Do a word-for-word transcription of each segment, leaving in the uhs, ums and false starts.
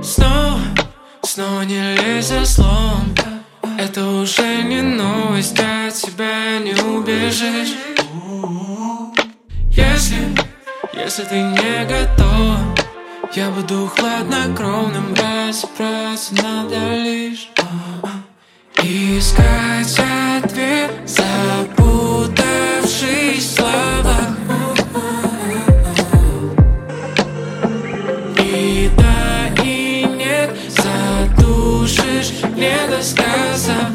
Снова, снова не лезь за словом. Это уже не новость, от тебя не убежишь. Если, если ты не готов, я буду хладнокровным, разобраться надо лишь и искать ответ, запутавшись в словах. И да, и нет, задушишь, не досказав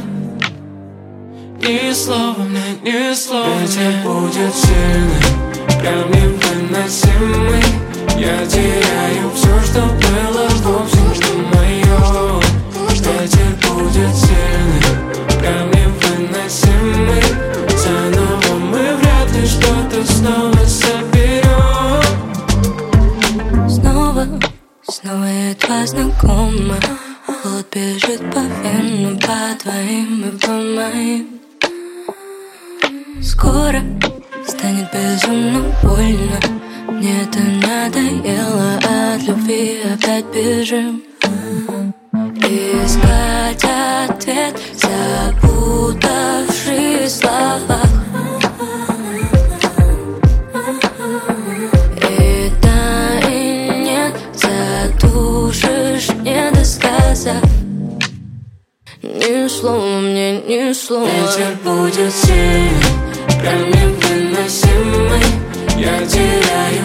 ни слова мне, ни слова. Ветер будет сильный, прям невыносимый. Я теряю все, что было вовсе не мое. Ветер будет сильный, прям невыносимый. Заново мы вряд ли что-то снова соберем. Снова, снова едва знакома. Холод бежит по венам, по твоим и по моим. Скоро станет безумно больно. Мне это надоело, от любви опять бежим. Искать ответ, запутавшись в словах. И да, и нет, задушишь, не досказав ни слова мне, ни слова. Ветер будет сильный, прям невыносимый. Я теряю